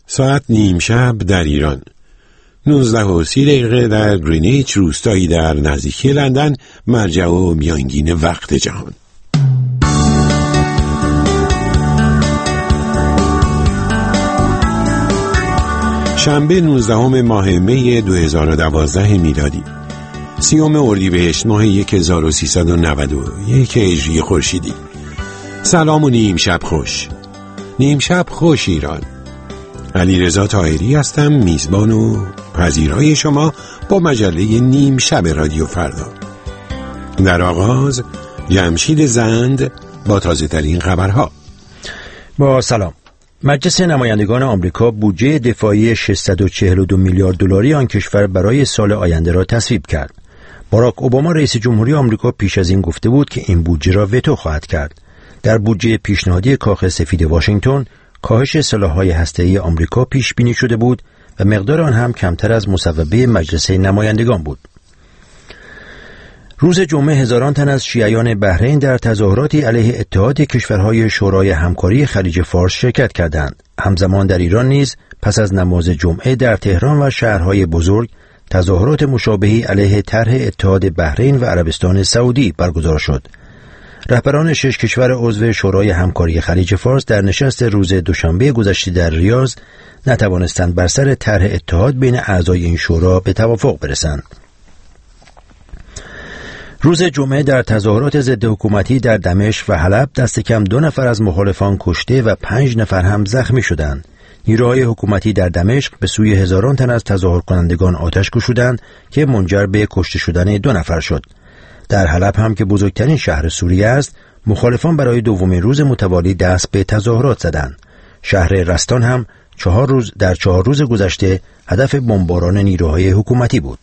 ساعت نیم شب در ایران، 19:30 در گرینیچ، روستایی در نزدیکی لندن، مرجع و میانگین وقت جهان. شنبه 19 ماه می 2012 میلادی، 30 اردیبهشت ماه 1391 هجری خورشیدی. سلام و نیم شب خوش. نیم شب خوش ایران. علیرضا طاهری هستم، میزبان و پذیرای شما با مجله نیم شب رادیو فردا. در آغاز جمشید زند با تازه ترین خبرها. با سلام. مجلس نمایندگان آمریکا بودجه دفاعی 642 میلیارد دلاری آن کشور برای سال آینده را تصویب کرد. باراک اوباما رئیس جمهوری آمریکا پیش از این گفته بود که این بودجه را وتو خواهد کرد. در بودجه پیشنهادی کاخ سفید واشنگتن کاهش سلاح‌های هسته‌ای آمریکا پیش بینی شده بود و مقدار آن هم کمتر از مصوبه مجلس نمایندگان بود. روز جمعه هزاران تن از شیعیان بحرین در تظاهراتی علیه اتحاد کشورهای شورای همکاری خلیج فارس شرکت کردند. همزمان در ایران نیز پس از نماز جمعه در تهران و شهرهای بزرگ تظاهرات مشابهی علیه طرح اتحاد بحرین و عربستان سعودی برگزار شد. رهبران 6 کشور عضو شورای همکاری خلیج فارس در نشست روز دوشنبه گذشته در ریاض نتوانستند بر سر طرح اتحاد بین اعضای این شورا به توافق برسند. روز جمعه در تظاهرات ضد حکومتی در دمشق و حلب دست کم 2 نفر از مخالفان کشته و 5 نفر هم زخمی شدند. نیروهای حکومتی در دمشق به سوی هزاران تن از تظاهر کنندگان آتش گشودند که منجر به کشته شدن 2 نفر شد. در حلب هم که بزرگترین شهر سوریه است، مخالفان برای دومین روز متوالی دست به تظاهرات زدند. شهر رستان هم 4 روز گذشته هدف بمباران نیروهای حکومتی بود.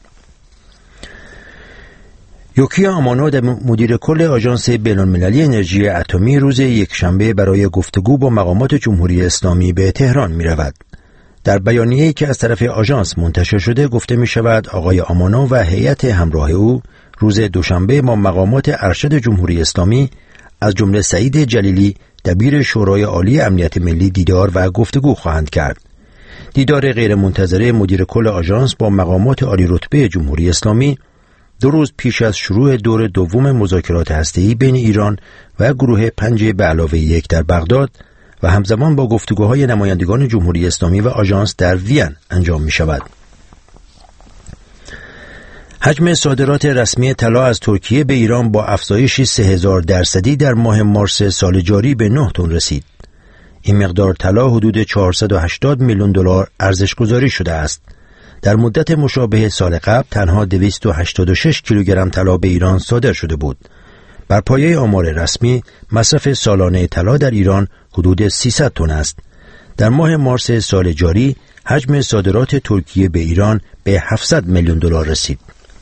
یوکیا آمانو، مدیر کل آژانس بین‌المللی انرژی اتمی، روز یکشنبه برای گفتگو با مقامات جمهوری اسلامی به تهران می‌رود. در بیانیه‌ای که از طرف آژانس منتشر شده گفته می‌شود آقای آمانو و هیئت همراه او روز دوشنبه با مقامات ارشد جمهوری اسلامی از جمله سعید جلیلی دبیر شورای عالی امنیت ملی دیدار و گفتگو خواهند کرد. دیدار غیرمنتظره مدیر کل آژانس با مقامات عالی رتبه جمهوری اسلامی 2 روز پیش از شروع دور دوم مذاکرات هسته‌ای بین ایران و گروه 5+1 در بغداد و همزمان با گفتگوهای نمایندگان جمهوری اسلامی و آژانس در وین انجام می شود. حجم صادرات رسمی طلا از ترکیه به ایران با افزایشی 3000% در ماه مارس سال جاری به 9 تن رسید. این مقدار طلا حدود 480 میلیون دلار ارزش گذاری شده است. در مدت مشابه سال قبل تنها 286 کیلوگرم طلا به ایران صادر شده بود. بر پایه آمار رسمی مصرف سالانه طلا در ایران حدود 300 تن است. در ماه مارس سال جاری حجم صادرات ترکیه به ایران به 700 میلیون دلار رسید.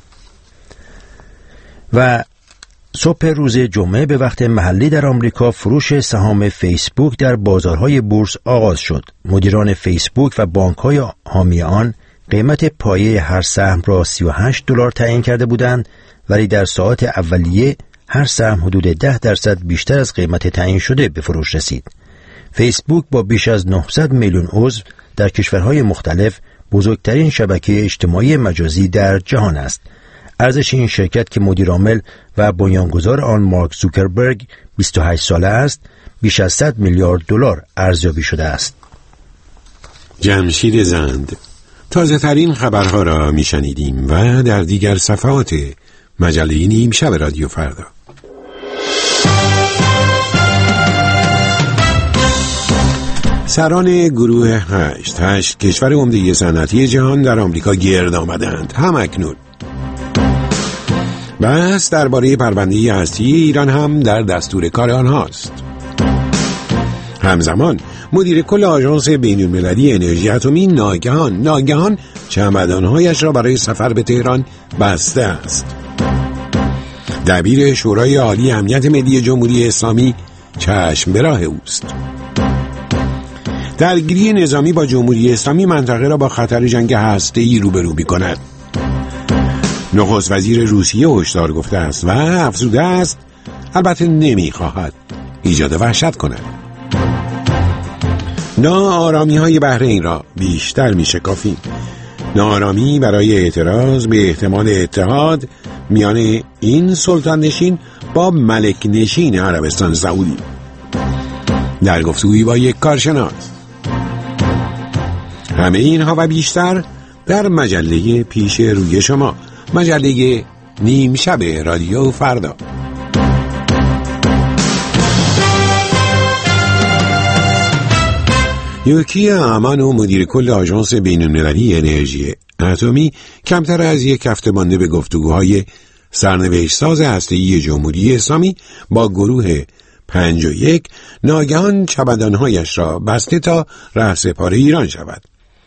و صبح روز جمعه به وقت محلی در آمریکا فروش سهام فیسبوک در بازارهای بورس آغاز شد. مدیران فیسبوک و بانک‌های حامی آن قیمت پایه هر سهم را $38 تعیین کرده بودند، ولی در ساعات اولیه هر سهم حدود 10% بیشتر از قیمت تعیین شده به فروش رسید. فیسبوک با بیش از 900 میلیون عضو در کشورهای مختلف بزرگترین شبکه اجتماعی مجازی در جهان است. ارزش این شرکت که مدیرعامل و بنیانگذار آن مارک زوکربرگ 28 ساله است، بیش از 100 میلیارد دلار ارزیابی شده است. جمشید زند. تازه ترین خبرها را میشنیدیم و در دیگر صفحات مجله نیم شب رادیو فردا. سران گروه 8 کشور عمده صنعتی جهان در آمریکا گرد آمدند. همکنون بحث درباره پرونده هستی ایران هم در دستور کار آنهاست. همزمان مدیر کل آژانس بین‌المللی انرژی اتمی ناگهان چمدانهایش را برای سفر به تهران بسته است. دبیر شورای عالی امنیت ملی جمهوری اسلامی چشم به راه اوست. درگیری نظامی با جمهوری اسلامی منطقه را با خطر جنگ هسته‌ای روبرو می‌کند. نخست وزیر روسیه هشدار گفته است و افزوده است البته نمی‌خواهد ایجاد وحشت کند. ناآرامی های بحرین را بیشتر می شکافیم. ناآرامی برای اعتراض به احتمال اتحاد میان این سلطان نشین با ملک نشین عربستان سعودی. در گفتگویی با یک کارشناس. همه اینها و بیشتر در مجله پیش روی شما، مجله نیم شب رادیو فردا. یوکیا امانو، مدیر کل آژانس بین‌المللی انرژی اتمی، کمتر از یک هفته مانده به گفتگوهای سرنوشت‌ساز هسته‌ای جمهوری اسلامی با گروه 51 ناگهان چمدان‌هایش را بسته تا رهسپار ایران شود.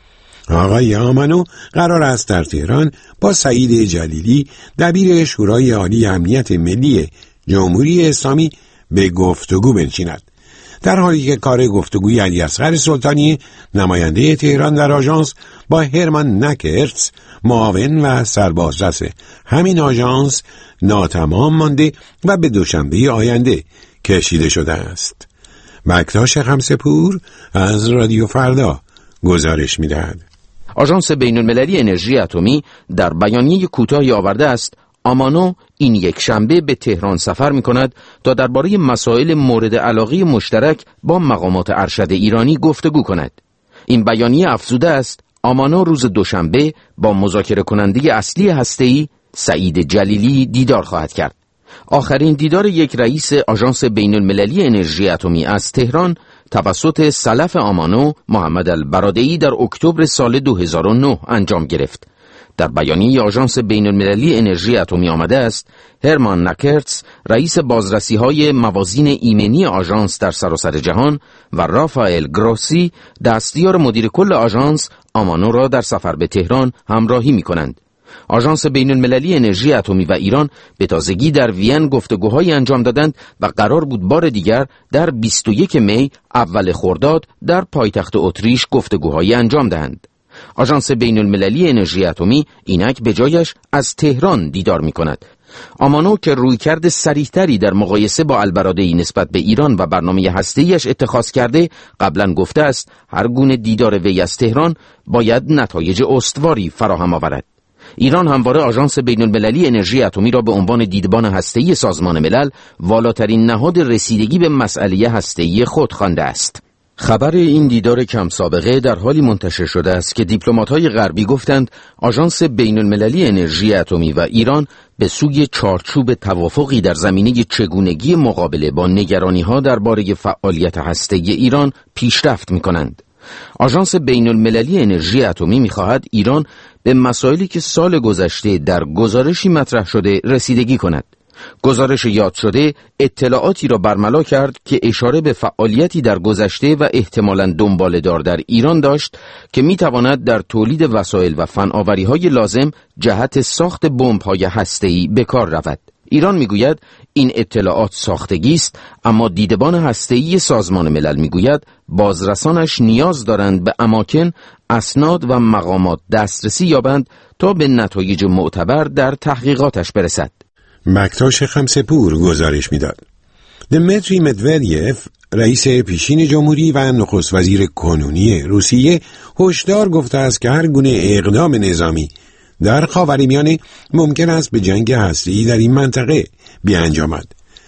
آقای آمانو قرار است در تهران با سعید جلیلی، دبیر شورای عالی امنیت ملی جمهوری اسلامی، به گفتگو بنشیند، در حالی که کار گفتگوی علیاصغر سلطانی، نماینده تهران در آژانس، با هرمان نکرتس، معاون و سربازرس همین آژانس، ناتمام مانده و به دوشنبه آینده کشیده شده است. مکتاش خمسپور از رادیو فردا گزارش می‌دهد. آژانس بین‌المللی انرژی اتمی در بیانیه کوتاهی آورده است آمانو این یک شنبه به تهران سفر می‌کند تا درباره مسائل مورد علاقه مشترک با مقامات ارشد ایرانی گفتگو کند. این بیانیه افزوده است آمانو روز دوشنبه با مذاکره کننده اصلی هسته‌ای سعید جلیلی دیدار خواهد کرد. آخرین دیدار یک رئیس آژانس بین‌المللی انرژی اتمی از تهران توسط سلف آمانو، محمد البرادعی، در اکتبر سال 2009 انجام گرفت. در بیانیه آژانس بین‌المللی انرژی اتمی آمده است هرمان نکرتس، رئیس بازرسی‌های موازین ایمنی آژانس در سراسر جهان، و رافائل گروسی، دستیار مدیر کل آژانس، آمانو را در سفر به تهران همراهی می‌کنند. آژانس بین‌المللی انرژی اتمی و ایران به تازگی در وین گفتگوهایی انجام دادند و قرار بود بار دیگر در 21 می اول خرداد در پایتخت اتریش گفتگوهایی انجام دهند. آژانس بین‌المللی انرژی اتمی اینک به جایش از تهران دیدار می‌کند. آمانو که رویکرد صریح‌تری در مقایسه با البرادعی نسبت به ایران و برنامه هسته‌ایش اتخاذ کرده، قبلا گفته است هر گونه دیدار وی از تهران باید نتایج استواری فراهم آورد. ایران همواره آژانس بین‌المللی انرژی اتمی را به عنوان دیدبان هسته‌ای سازمان ملل والاترین نهاد رسیدگی به مسئله هسته‌ای خود خوانده است. خبر این دیدار کم سابقه در حالی منتشر شده است که دیپلمات‌های غربی گفتند آژانس بین‌المللی انرژی اتمی و ایران به سوی چارچوب توافقی در زمینه چگونگی مقابله با نگرانی‌ها درباره فعالیت هسته‌ای ایران پیشرفت می‌کنند. آژانس بین‌المللی انرژی اتمی می‌خواهد ایران به مسائلی که سال گذشته در گزارشی مطرح شده رسیدگی کند. گزارش یاد شده اطلاعاتی را برملا کرد که اشاره به فعالیتی در گذشته و احتمالاً دنباله‌دار در ایران داشت که می‌تواند در تولید وسایل و فناوری‌های لازم جهت ساخت بمب‌های هسته‌ای به کار رود. ایران میگوید این اطلاعات ساختگی است، اما دیدبان هسته‌ای سازمان ملل میگوید بازرسانش نیاز دارند به اماکن، اسناد و مقامات دسترسی یابند تا به نتایج معتبر در تحقیقاتش برسد. مکتاش خمسپور گزارش میداد. دمیتری مدودیف، رئیس پیشین جمهوری و نخست وزیر کنونی روسیه، هشدار گفته است که هر گونه اقدام نظامی در خاورمیانه ممکن است به جنگ هسته‌ای در این منطقه بیانجامد.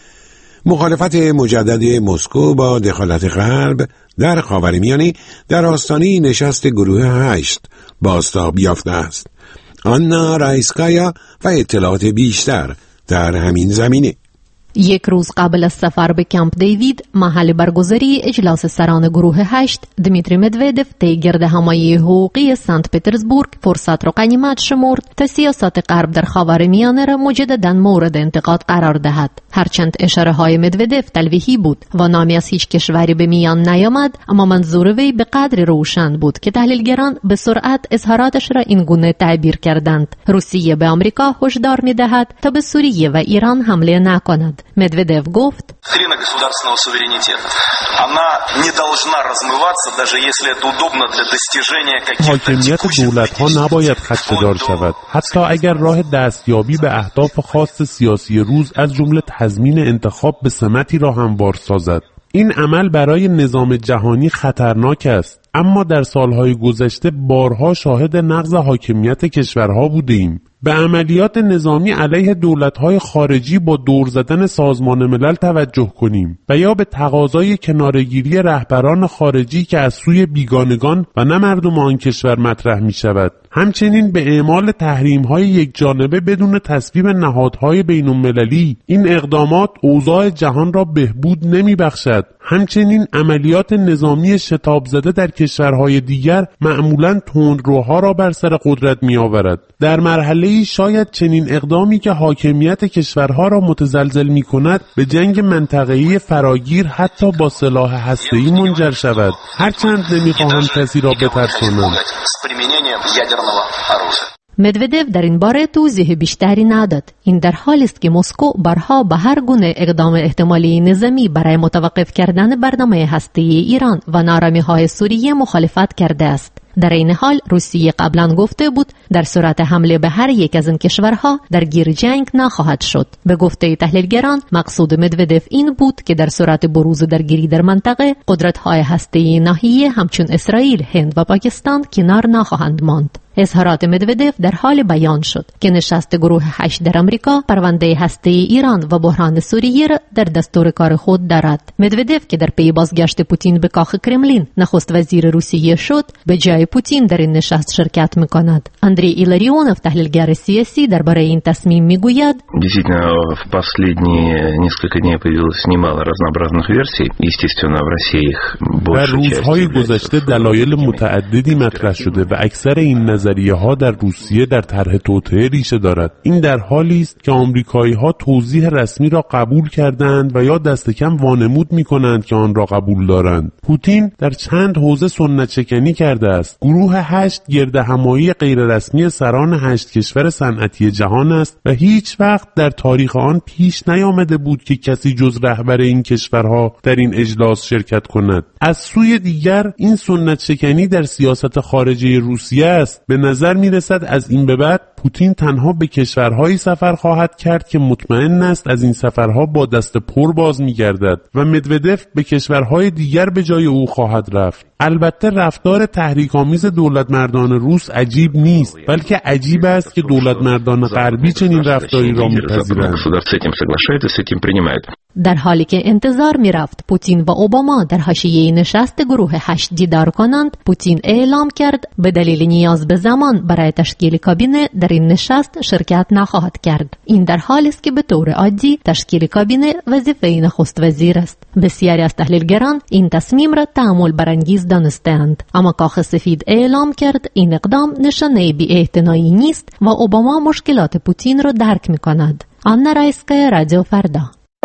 مخالفت مجدد مسکو با دخالت غرب در خاورمیانه در آستانه نشست گروه 8 بازتاب یافته است. آنا رایسکایا و اطلاعات بیشتر در همین زمینه. یک روز قبل از سفر به کمپ دیوید، محل برگزاری اجلاس سران گروه 8، دمیتری مدودیف طی گردهمایی حقوقی سنت پترزبورگ فرصت را غنیمت شمرد تا سیاست غرب در خاورمیانه را مجددا مورد انتقاد قرار دهد. هرچند اشاره های مدودیف تلویحی بود و نامی از هیچ کشوری به میان نیامد، اما منظور وی به قدری روشن بود که تحلیلگران به سرعت اظهاراتش را این گونه تعبیر کردند: روسیه به آمریکا هشدار می‌دهد تا به سوریه و ایران حمله نکند. مدودیف گفت: Доктрина государственного суверенитета. Она не должна размываться, даже если это удобно для достижения каких-то حاکمیت دولت‌ها نباید خدشه‌دار شود، حتی اگر راه دستیابی به اهداف خاص سیاسی روز از جمله تضمین انتخاب به سمتی را هموار سازد. این عمل برای نظام جهانی خطرناک است، اما در سالهای گذشته بارها شاهد نقض حاکمیت کشورها بودیم. به عملیات نظامی علیه دولت‌های خارجی با دور زدن سازمان ملل توجه کنیم و یا به تقاضای کناره‌گیری رهبران خارجی که از سوی بیگانگان و نه مردم آن کشور مطرح می‌شود. همچنین به اعمال تحریم‌های یکجانبه بدون تصویب نهادهای بین‌المللی. این اقدامات اوضاع جهان را بهبود نمی‌بخشد. همچنین عملیات نظامی شتاب زده در کشورهای دیگر معمولاً تندروها را بر سر قدرت می‌آورد. در مرحله‌ای شاید چنین اقدامی که حاکمیت کشورها را متزلزل می‌کند به جنگ منطقه‌ای فراگیر حتی با سلاح هسته‌ای منجر شود. هرچند نمی‌خواهم کسی را بترسانم. مدودف در این باره توضیح بیشتری نداد. این در حالی است که مسکو بارها به هر گونه اقدام احتمالی نظامی برای متوقف کردن برنامه هسته‌ای ایران و نارامی‌های سوریه مخالفت کرده است. در این حال روسیه قبلا گفته بود در صورت حمله به هر یک از این کشورها درگیر جنگ نخواهد شد. به گفته تحلیلگران مقصود مدودف این بود که در صورت بروز درگیری در منطقه قدرت‌های هسته‌ای ناحیه همچون اسرائیل، هند و پاکستان کنار نخواهند ماند. اظهارات مدودف در حال بیان شد که نشست گروه 8 در امریکا پرونده هسته‌ای ایران و بحران سوریه را در دستور کار خود دارد. مدودف که در پی بازگشت پوتین به کاخ کرملین نخست وزیر روسیه شد، به جای پوتین در این نشست شرکت می‌کند. اندری ایلاریونوف تحلیلگر سیاسی درباره این تصمیم می‌گوید: Действительно, в последние несколько дней появилось немало разнообразных версий. Естественно, в России их больше. در روزهای گذشته دلایل متعددی مطرح شده و اکثر این نظریه‌ها در روسیه در طرح توطئه ریشه دارد. این در حالی است که آمریکایی‌ها توضیح رسمی را قبول کردند و یا دست کم وانمود می‌کنند که آن را قبول دارند. پوتین در چند حوزه سنت شکنی کرده است. گروه 8 گردهمایی غیررسمی سران 8 کشور صنعتی جهان است و هیچ وقت در تاریخ آن پیش نیامده بود که کسی جز رهبر این کشورها در این اجلاس شرکت کند. از سوی دیگر این سنت شکنی در سیاست خارجی روسیه است. به نظر می رسد از این به بعد پوتین تنها به کشورهایی سفر خواهد کرد که مطمئن است از این سفرها با دست پر باز می گردد و مدودف به کشورهای دیگر به جای او خواهد رفت. البته رفتار تحریک‌آمیز دولتمردان روس عجیب نیست، بلکه عجیب است که دولتمردان غربی چنین رفتاری را می‌پذیرند. در حالی که انتظار می‌رفت پوتین و اوباما در حاشیه نشست گروه 8 دیدار کنند، پوتین اعلام کرد به دلیل نیاز به زمان برای تشکیل کابینه در این نشست شرکت نخواهد کرد. این در حالی است که به طور عادی تشکیل کابینه وظیفه نخست وزیر است. بسیاری از تحلیلگران این تصمیم را تأمل برانگیز دانستند، اما کاخ سفید اعلام کرد این اقدام نشانه بی‌اعتنایی نیست و اوباما مشکلات پوتین را درک می‌کند. آنا رایسکا، رادیو فردا.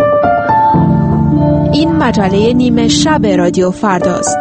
این مجله نیمه شب رادیو فرداست.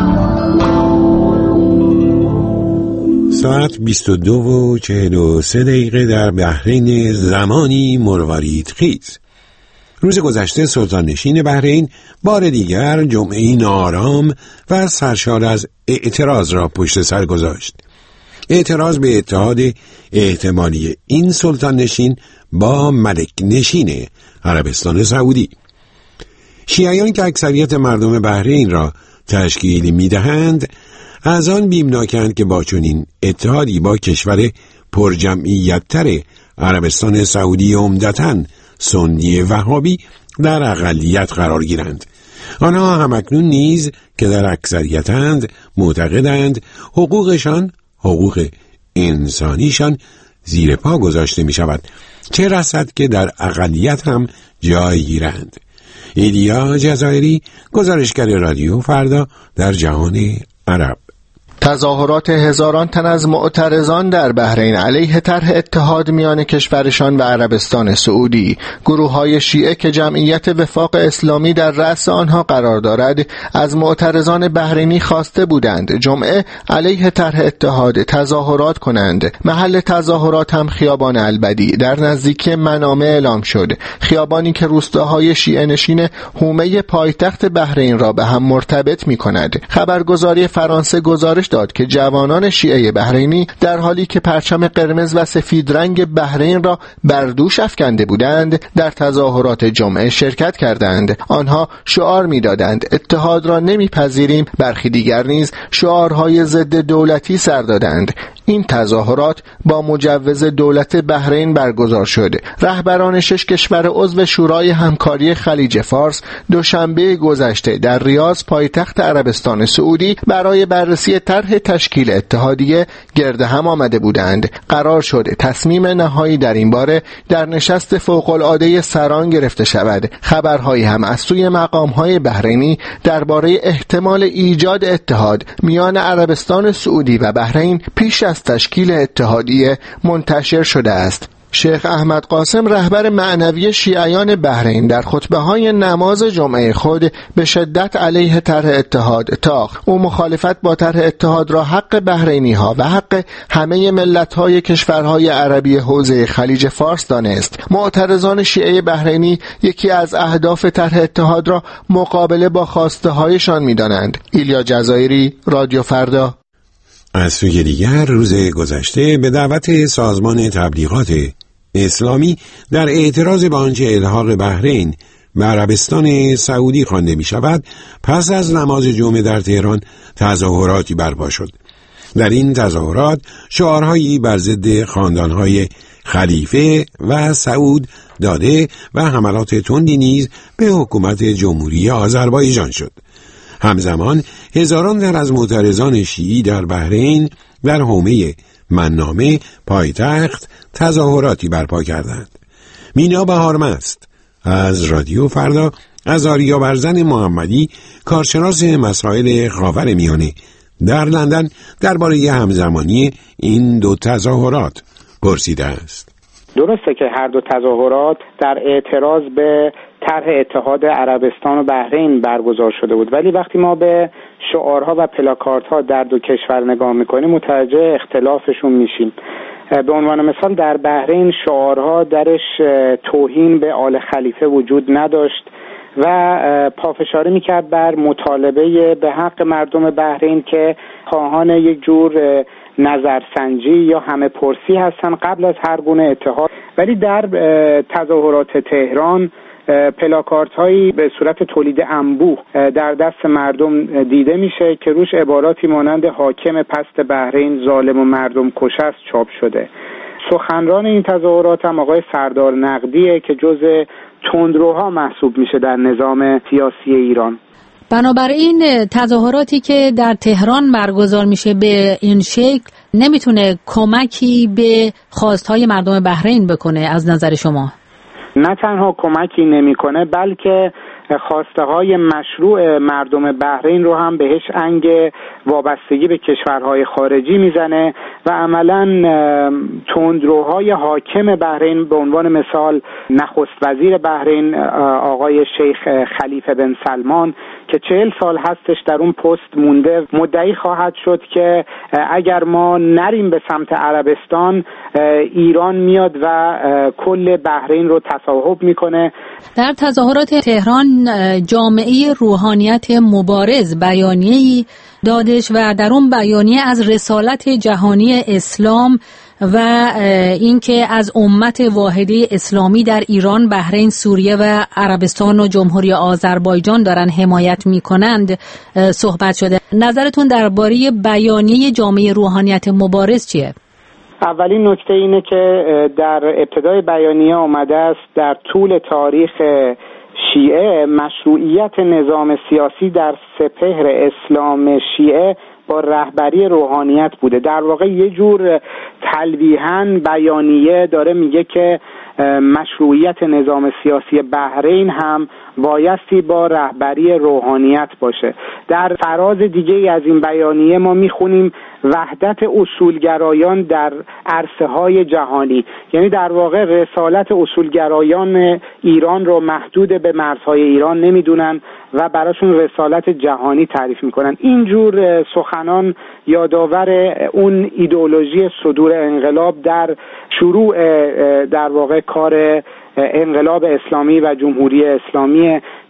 ساعت 22:43 در بحرین زمانی مروارید خیز. روز گذشته سلطان نشین بحرین بار دیگر جمعه‌ای ناآرام و سرشار از اعتراض را پشت سر گذاشت. اعتراض به اتحاد احتمالی این سلطان نشین با ملک نشین عربستان سعودی. شیعیان که اکثریت مردم بحرین را تشکیل می‌دهند، از آن بیمناکند که با چنین اتحادی با کشور پرجمعیت‌تر عربستان سعودی عمدتاً سنی وهابی در اقلیت قرار گیرند. آنها همکنون نیز که در اکثریتند معتقدند حقوقشان، حقوق انسانیشان زیر پا گذاشته می شود، چه رسد که در اقلیت هم جای گیرند. ایلیا جزایری، گزارشگر رادیو فردا در جهان عرب. تظاهرات هزاران تن از معترضان در بحرین علیه طرح اتحاد میان کشورشان و عربستان سعودی. گروه‌های شیعه که جمعیت وفاق اسلامی در رأس آنها قرار دارد، از معترضان بحرینی خواسته بودند جمعه علیه طرح اتحاد تظاهرات کنند. محل تظاهرات هم خیابان البدی در نزدیکی منامه اعلام شد، خیابانی که روستاهای شیعه نشین حومه پایتخت بحرین را به هم مرتبط می‌کند. خبرگزاری فرانسه گزارش داد که جوانان شیعه بحرینی در حالی که پرچم قرمز و سفید رنگ بحرین را بر دوش افکنده بودند در تظاهرات جمعه شرکت کردند. آنها شعار می‌دادند اتحاد را نمی‌پذیریم، برخی دیگر نیز شعارهای ضد دولتی سر دادند. این تظاهرات با مجوز دولت بحرین برگزار شد. رهبران 6 کشور عضو شورای همکاری خلیج فارس دوشنبه گذشته در ریاض پایتخت عربستان سعودی برای بررسی طرح تشکیل اتحادیه گرد هم آمده بودند. قرار شد تصمیم نهایی در این باره در نشست فوق‌العاده سران گرفته شود. خبرهایی هم از سوی مقام‌های بحرینی درباره احتمال ایجاد اتحاد میان عربستان سعودی و بحرین پیش از تشکیل اتحادیه منتشر شده است. شیخ احمد قاسم رهبر معنوی شیعیان بحرین در خطبه‌های نماز جمعه خود به شدت علیه طرح اتحاد تاخت. او مخالفت با طرح اتحاد را حق بحرینی‌ها و حق همه ملت‌های کشورهای عربی حوزه خلیج فارس دانست. معترضان شیعه بحرینی یکی از اهداف طرح اتحاد را مقابله با خواسته‌هایشان می‌دانند. ایلیا جزایری، رادیو فردا. از سوی دیگر روز گذشته به دعوت سازمان تبلیغات اسلامی در اعتراض به آنچه الحاق بحرین به عربستان سعودی خوانده می شود، پس از نماز جمعه در تهران تظاهراتی برپا شد. در این تظاهرات شعارهایی بر ضد خاندانهای خلیفه و سعود داده و حملات تندی نیز به حکومت جمهوری آذربایجان شد. همزمان هزاران تن از معترضان شیعی در بحرین در حومه منامه پایتخت تظاهراتی برپا کردند. مینا بهارمست از رادیو فردا از آریا برزن محمدی، کارشناس مسائل خاورمیانه در لندن، درباره همزمانی این دو تظاهرات پرسیده است. درسته که هر دو تظاهرات در اعتراض به طرح اتحاد عربستان و بحرین برگزار شده بود، ولی وقتی ما به شعارها و پلاکاردها در دو کشور نگاه میکنیم متوجه اختلافشون میشیم. به عنوان مثال در بحرین شعارها درش توهین به آل خلیفه وجود نداشت و پافشاری میکرد بر مطالبه به حق مردم بحرین که خواهان یک جور نظرسنجی یا همه پرسی هستن قبل از هر گونه اتحاد. ولی در تظاهرات تهران پلاکارت هایی به صورت تولید انبوه در دست مردم دیده میشه که روش عباراتی مانند حاکم پست بحرین ظالم و مردم کش است چاپ شده. سخنران این تظاهرات هم آقای سردار نقدیه که جزء تندروها محسوب میشه در نظام سیاسی ایران. بنابراین تظاهراتی که در تهران برگزار میشه به این شکل نمیتونه کمکی به خواستهای مردم بحرین بکنه از نظر شما؟ نه تنها کمکی نمیکنه بلکه خواسته های مشروع مردم بحرین رو هم بهش انگ وابستگی به کشورهای خارجی میزنه و عملا تندروهای حاکم بحرین به عنوان مثال نخست وزیر بحرین آقای شیخ خلیفه بن سلمان که 40 سال هستش در اون پست مونده مدعی خواهد شد که اگر ما نریم به سمت عربستان ایران میاد و کل بحرین رو تصاحب میکنه. در تظاهرات تهران جامعه روحانیت مبارز بیانیه‌ای دادش و در اون بیانیه از رسالت جهانی اسلام و اینکه از امت واحده اسلامی در ایران، بحرین، سوریه و عربستان و جمهوری آذربایجان دارن حمایت میکنند صحبت شده. نظرتون درباره بیانیه جامعه روحانیت مبارز چیه؟ اولین نکته اینه که در ابتدای بیانیه آمده است در طول تاریخ شیعه مشروعیت نظام سیاسی در سپهر اسلام شیعه با رهبری روحانیت بوده. در واقع یه جور تلویحاً بیانیه داره میگه که مشروعیت نظام سیاسی بحرین هم بایستی با رهبری روحانیت باشه. در فراز دیگه از این بیانیه ما میخونیم وحدت اصولگرایان در عرصه‌های جهانی، یعنی در واقع رسالت اصولگرایان ایران رو محدود به مرزهای ایران نمیدونن و براشون رسالت جهانی تعریف میکنن. اینجور سخنان یادآور اون ایدئولوژی صدور انقلاب در شروع در واقع کار انقلاب اسلامی و جمهوری اسلامی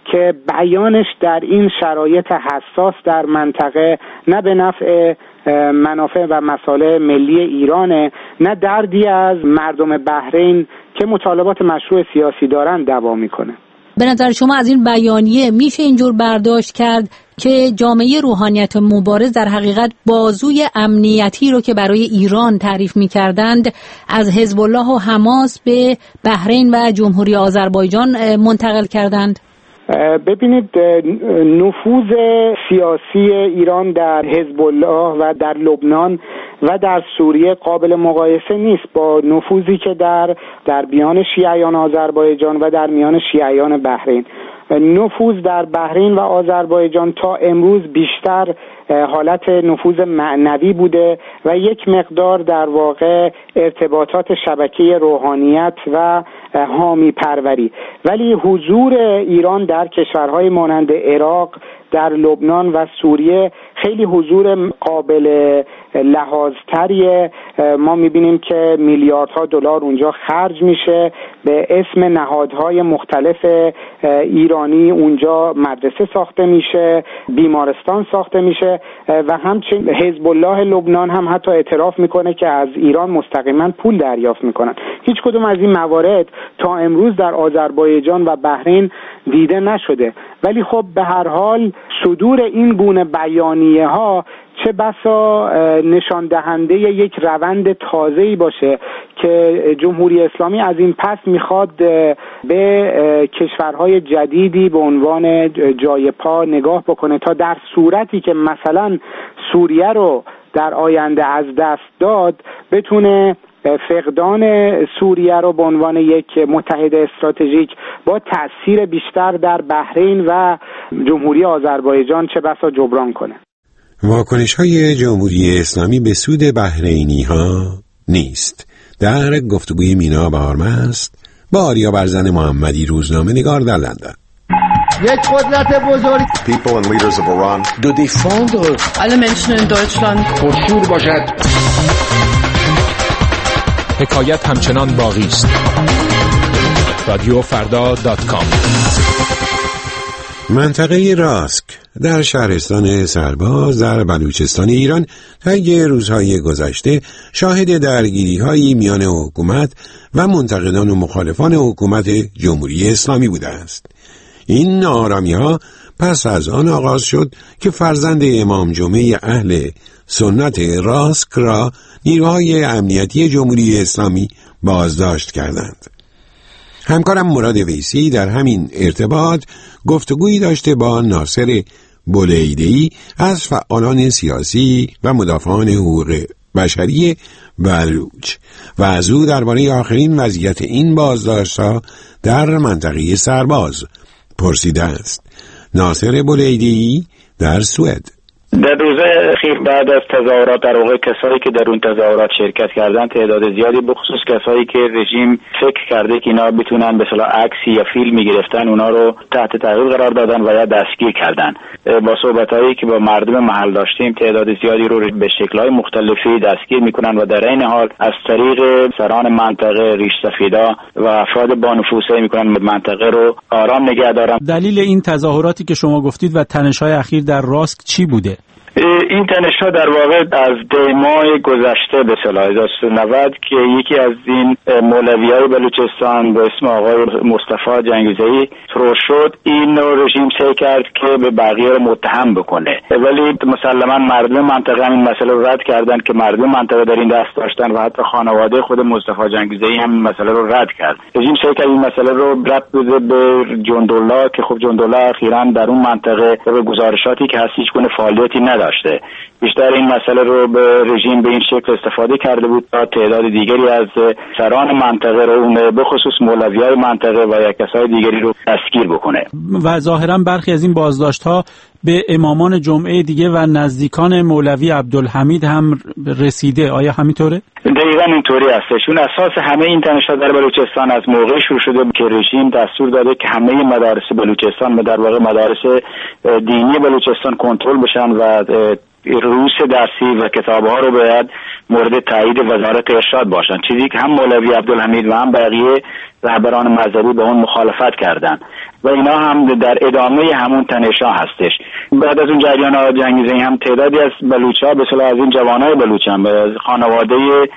که بیانش در این شرایط حساس در منطقه نه به نفع منافع و مصالح ملی ایرانه، نه دردی از مردم بحرین که مطالبات مشروع سیاسی دارن دوا میکنه. به نظر شما از این بیانیه میشه اینجور برداشت کرد که جامعه روحانیت مبارز در حقیقت بازوی امنیتی رو که برای ایران تعریف میکردند از حزب الله و حماس به بحرین و جمهوری آذربایجان منتقل کردند؟ ببینید، نفوذ سیاسی ایران در حزب الله و در لبنان و در سوریه قابل مقایسه نیست با نفوذی که در میان شیعیان آذربایجان و در میان شیعیان بحرین. نفوذ در بحرین و آذربایجان تا امروز بیشتر حالت نفوذ معنوی بوده و یک مقدار در واقع ارتباطات شبکه روحانیت و حامی پروری، ولی حضور ایران در کشورهای مانند عراق، در لبنان و سوریه خیلی حضور قابل لحاظتریه. ما میبینیم که میلیاردها دلار اونجا خرج میشه، به اسم نهادهای مختلف ایرانی اونجا مدرسه ساخته میشه، بیمارستان ساخته میشه و همچنین حزب الله لبنان هم حتی اعتراف میکنه که از ایران مستقیما پول دریافت میکنن. هیچ کدوم از این موارد تا امروز در آذربایجان و بحرین دیده نشده، ولی خب به هر حال صدور این گونه بیانیه ها چه بسا نشان دهنده یک روند تازه‌ای باشه که جمهوری اسلامی از این پس میخواد به کشورهای جدیدی به عنوان جای پا نگاه بکنه تا در صورتی که مثلا سوریه رو در آینده از دست داد بتونه فقدان سوریه رو به عنوان یک متحد استراتژیک با تأثیر بیشتر در بحرین و جمهوری آذربایجان چه بسا جبران کنه. واکنش‌های جمهوری اسلامی به سود بحرینی ها نیست. در گفتگوی مینا بهارمست با آریا برزن محمدی، روزنامه نگار در لندن. یک قدرت بزرگ. People and leaders of Iran do défendre alle Menschen in Deutschland. پرشور باشد. حکایت همچنان باقی است. رادیوفردا.com. منطقه راسک در شهرستان سرباز در بلوچستان ایران طی روزهای گذشته شاهد درگیری‌هایی میان حکومت و منتقدان و مخالفان حکومت جمهوری اسلامی بوده است. این ناآرامی‌ها پس از آن آغاز شد که فرزند امام جمعه اهل سنت راسک را نیروهای امنیتی جمهوری اسلامی بازداشت کردند. همکارم مراد ویسی در همین ارتباط گفتگویی داشته با ناصر بولیده‌ای از فعالان سیاسی و مدافعان حقوق بشری بلوچ و از او درباره آخرین وضعیت این بازداشت‌ها در منطقه سرباز پرسیده است. ناصر بولیده‌ای در سوئد. در روزهای اخیر بعد از تظاهرات در واقع کسایی که در اون تظاهرات شرکت کردن تعداد زیادی، به خصوص کسایی که رژیم فکر کرده که اینا بتونن به اصطلاح عکسی یا فیلمی گرفتن، اونا رو تحت تعقیب قرار دادن و یا دستگیر کردن. با صحبتایی که با مردم محل داشتیم تعداد زیادی رو به شکل‌های مختلفی دستگیر میکنن و در این حال از طریق سران منطقه ریش سفیدا و افراد با نفوذ میکنن منطقه رو آرام نگه دارن. دلیل این تظاهراتی که شما گفتید و تنش‌های اخیر در راسک چی بوده؟ این تنش‌ها در واقع از دی ماه گذشته به اصطلاح 1390 که یکی از این مولویای بلوچستان به اسم آقای مصطفی جنگیزی ترور شد، این رژیم سعی کرد که به بقیه رو متهم بکنه، ولی مسلماً مردم منطقه این مسئله رو رد کردن که مردم منطقه در این دست داشتن و حتی خانواده خود مصطفی جنگیزی هم این مسئله رو رد کرد. رژیم سعی کرد این مسئله رو رد بده به جندالله که خب جندالله اخیراً در اون منطقه به گزارشاتی که هست هیچ گونه فعالیتی نداشته. بیشتر این مسئله رو به رژیم به این شکل استفاده کرده بود تا تعداد دیگری از سران منطقه رو به خصوص مولویای منطقه و یا کسای دیگری رو دستگیر بکنه. و ظاهرا برخی از این بازداشت‌ها به امامان جمعه دیگه و نزدیکان مولوی عبدالحمید هم رسیده. آیا همینطوره؟ دقیقاً اینطوری هستش. اون اساس همه این تنش‌ها در بلوچستان از موقع شروع شده که رژیم دستور داده که همه مدارس بلوچستان، در واقع مدارس دینی بلوچستان کنترل بشن و رؤوس درسی و کتاب‌ها رو باید مورد تایید وزارت ارشاد باشن، چیزی که هم مولوی عبدالحمید و هم بقیه رهبران مذهبی به اون مخالفت کردن و اینا هم در ادامه همون تنش‌ها هستش. بعد از اون جریان آقای جنگیزی هم تعدادی از بلوچ‌ها به اصطلاح از این جوانای بلوچ هم از خانواده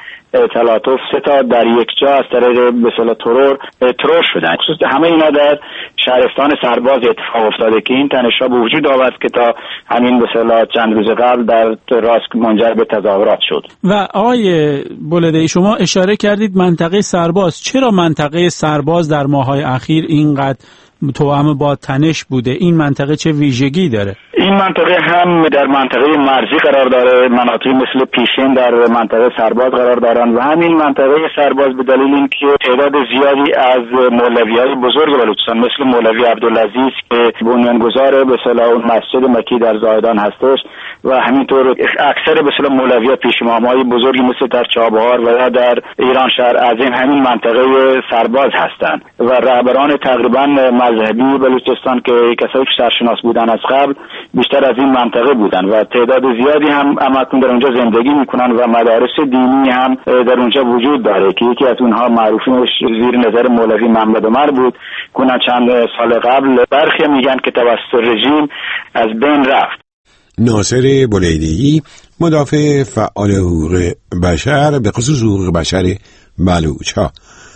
تلاتوف 3 تا در یک جا از طریق به اصطلاح ترور شدن. خصوصا همه اینا در شهرستان سرباز اتفاق افتاده که این تنش‌ها به وجود آورد که تا همین به اصطلاح چند روز قبل در راسک منجر به تظاهرات شد. و آقای بولده‌ای شما اشاره کردید منطقه سرباز. چرا منطقه سرباز در ماه‌های اخیر اینقدر توأم با تنش بوده؟ این منطقه چه ویژگی داره؟ این منطقه هم در منطقه مرزی قرار داره، مناطقی مثل پیشین در منطقه سرباز قرار دارن و همین منطقه سرباز به دلیل اینکه تعداد زیادی از مولویای بزرگ بلوچستان مثل مولوی عبدالعزیز که بنیانگذار به اصطلاح اون مسجد مکی در زاهدان هستش و همینطور اکثر به اصطلاح مولوی‌ها پیش‌امام‌های بزرگی مثل در چابهار و یا در ایران شهر از همین منطقه سرباز هستند و رهبران تقریبا مذهبی بلوچستان که کسایی که سرشناس بودن از قبل بیشتر از این منطقه بودن و تعداد زیادی هم اکنون در اونجا زندگی میکنن و مدارس دینی هم در اونجا وجود داره که یکی از اونها معروفینش زیر نظر مولوی محمد عمر بود که چند سال قبل برخی میگن که توسط رژیم از بین رفت. ناصر بولیده‌ای مدافع فعال حقوق بشر به خصوص حقوق بشر بلوچ‌ها.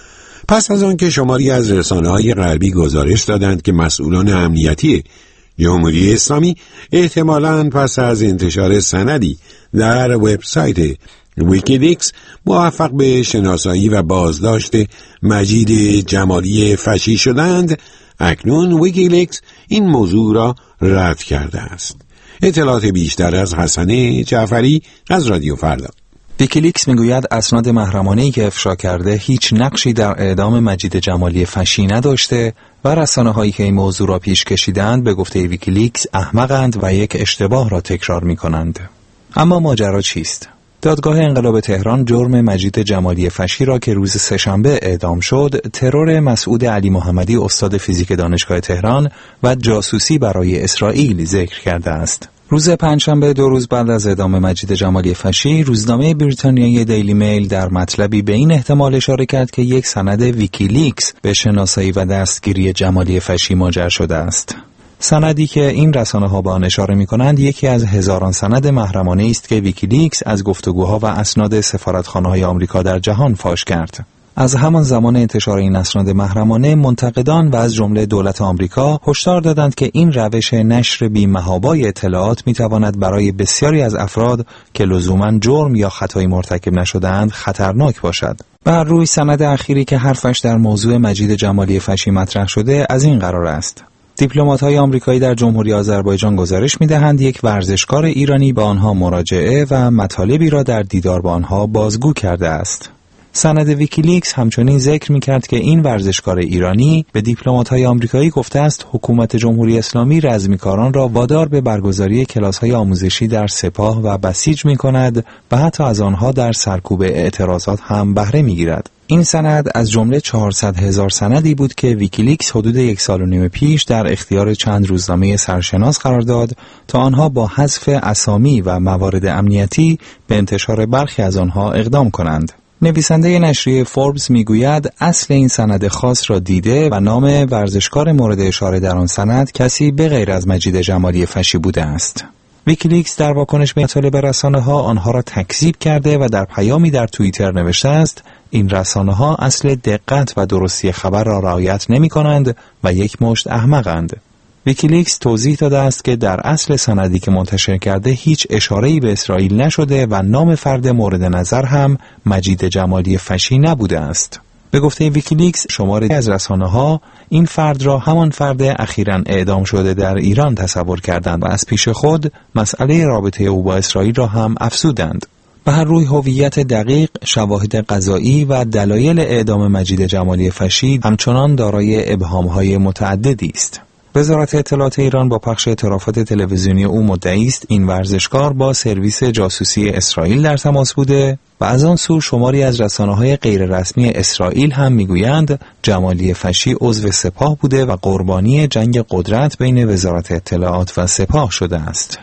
پس از آن که شماری از رسانه‌های غربی گزارش دادند که مسئولان امنیتی جمهوری اسلامی احتمالاً پس از انتشار سندی در وبسایت ویکیلیکس موفق به شناسایی و بازداشت مجید جمالی فشی شدند، اکنون ویکیلیکس این موضوع را رد کرده است. اطلاعات بیشتر از حسن جعفری از رادیو فردا. ویکیلیکس میگوید اسناد محرمانه‌ای که افشا کرده هیچ نقشی در اعدام مجید جمالی فشی نداشته و رسانه‌هایی که این موضوع را پیش کشیدند به گفته ویکیلیکس احمقند و یک اشتباه را تکرار می‌کنند. اما ماجرا چیست؟ دادگاه انقلاب تهران جرم مجید جمالی فشی را که روز سه‌شنبه اعدام شد، ترور مسعود علی محمدی استاد فیزیک دانشگاه تهران و جاسوسی برای اسرائیل ذکر کرده است. روز پنجشنبه 2 روز بعد از اعدام مجید جمالی فشی، روزنامه بریتانیایی دیلی میل در مطلبی به این احتمال اشاره کرد که یک سند ویکیلیکس به شناسایی و دستگیری جمالی فشی منجر شده است. سندی که این رسانه‌ها به آن اشاره می‌کنند یکی از هزاران سند محرمانه است که ویکیلیکس از گفتگوها و اسناد سفارتخانه‌های آمریکا در جهان فاش کرد. از همان زمان انتشار این اسناد محرمانه، منتقدان و از جمله دولت آمریکا هشدار دادند که این روش نشر بی‌محابای اطلاعات می‌تواند برای بسیاری از افراد که لزوماً جرم یا خطایی مرتکب نشده‌اند خطرناک باشد. بر روی سند اخیری که حرفش در موضوع مجید جمالی فشی مطرح شده از این قرار است: دیپلمات‌های آمریکایی در جمهوری آذربایجان گزارش می‌دهند یک ورزشکار ایرانی به آنها مراجعه و مطالبی را در دیدار با آنها بازگو کرده است. سند ویکیلیکس همچنین ذکر می‌کرد که این ورزشکار ایرانی به دیپلمات‌های آمریکایی گفته است حکومت جمهوری اسلامی رزمیکاران را وادار به برگزاری کلاس‌های آموزشی در سپاه و بسیج می‌کند و حتی از آنها در سرکوب اعتراضات هم بهره می‌گیرد. این سند از جمله 400,000 سندی بود که ویکیلیکس حدود 1.5 سال پیش در اختیار چند روزنامه سرشناس قرار داد تا آنها با حذف اسامی و موارد امنیتی به انتشار برخی از آنها اقدام کنند. نویسنده نشریه فوربس میگوید اصل این سند خاص را دیده و نام ورزشکار مورد اشاره در آن سند کسی به غیر از مجید جمالی فشی بوده است. ویکیلیکس در واکنش به مطالب رسانه‌ها آنها را تکذیب کرده و در پیامی در توییتر نوشته است: این رسانه‌ها اصل دقت و درستی خبر را رعایت نمی‌کنند و یک مشت احمقند. ویکیلیکس توضیح داده است که در اصل سندی که منتشر کرده هیچ اشاره‌ای به اسرائیل نشده و نام فرد مورد نظر هم مجید جمالی فشی نبوده است. به گفته ویکیلیکس، شماری از رسانه‌ها این فرد را همان فرد اخیراً اعدام شده در ایران تصور کردند و از پیش خود مسئله رابطه او با اسرائیل را هم افزودند. به هر روی هویت دقیق، شواهد قضایی و دلایل اعدام مجید جمالی فشی همچنان دارای ابهام‌های متعددی است. وزارت اطلاعات ایران با پخش اعترافات تلویزیونی او مدعی است این ورزشکار با سرویس جاسوسی اسرائیل در تماس بوده و از آن سو شماری از رسانه‌های غیررسمی اسرائیل هم میگویند جمالی فشی عضو سپاه بوده و قربانی جنگ قدرت بین وزارت اطلاعات و سپاه شده است.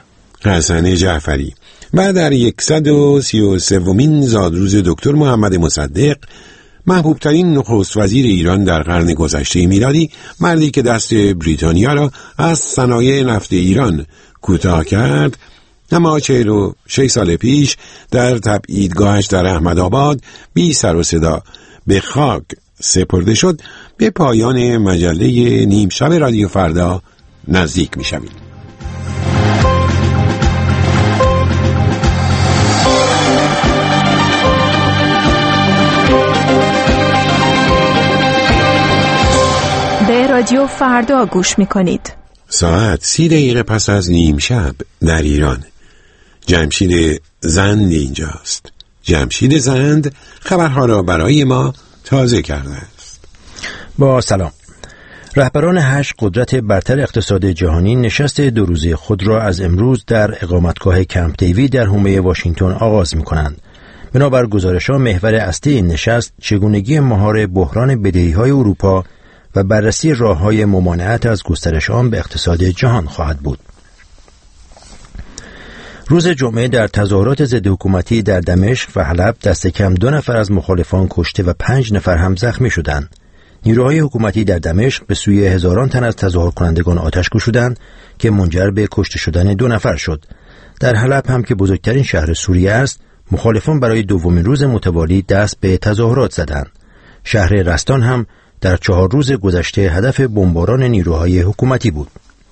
حسن جعفری و در 133مین زادروز دکتر محمد مصدق، محبوب ترین نخست وزیر ایران در قرن گذشته میلادی، مردی که دست بریتانیا را از صنایع نفت ایران کوتاه کرد، اما 46 سال پیش در تبعیدگاهش در احمدآباد بی سر و صدا به خاک سپرده شد، به پایان مجله نیم شب رادیو فردا نزدیک می شوید. به رادیو فردا گوش می کنید. ساعت 30 دقیقه پس از نیم شب در ایران. جمشید زند اینجاست. جمشید زند خبرها را برای ما تازه کرده است. با سلام. رهبران 8 قدرت برتر اقتصاد جهانی نشست 2 روزه خود را از امروز در اقامتگاه کمپ دیوید در حومه واشنگتن آغاز می کنند. بنابر گزارش‌ها محور اصلی این نشست چگونگی مهار بحران بدهی‌های اروپا و بررسی راه‌های ممانعت از گسترش آن به اقتصاد جهان خواهد بود. روز جمعه در تظاهرات ضد حکومتی در دمشق و حلب دست کم 2 نفر از مخالفان کشته و 5 نفر هم زخمی شدند. نیروهای حکومتی در دمشق به سوی هزاران تن از تظاهر کنندگان آتش گشودند که منجر به کشته شدن 2 نفر شد. در حلب هم که بزرگترین شهر سوریه است، مخالفان برای دومین روز متوالی دست به تظاهرات زدند. شهر رستان هم در 4 روز گذشته هدف بمباران نیروهای حکومتی بود.